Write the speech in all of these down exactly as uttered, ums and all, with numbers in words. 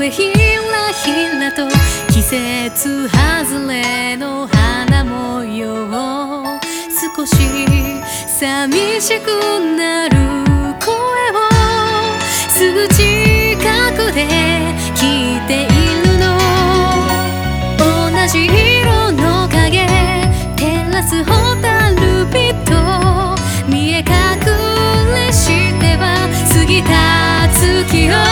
声ひらひらと季節外れの花模様、少し寂しくなる声をすぐ近くで聞いているの。同じ色の影照らすホタルビと見え隠れしては過ぎた月を、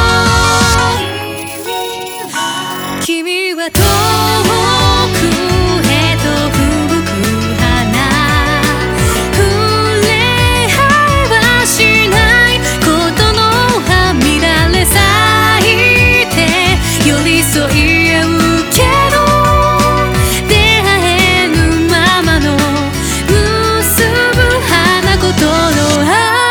君は遠くへと吹く花、触れ合いはしないことのはみられ咲いて寄り添い合うけど出会えぬままの結ぶ花言の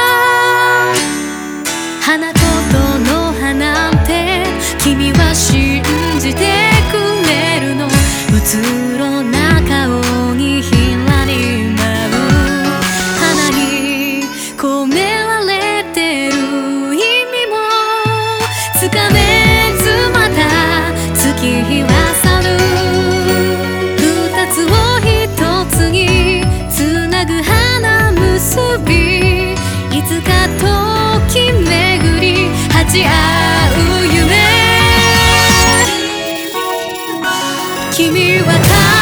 花言の葉なんて君は信じてくれるの。うつろな顔にひらり舞う花に込められてる意味もつかめず、また月日は去る。二つを一つにつなぐ花結び、いつか時巡り鉢合う夢。君は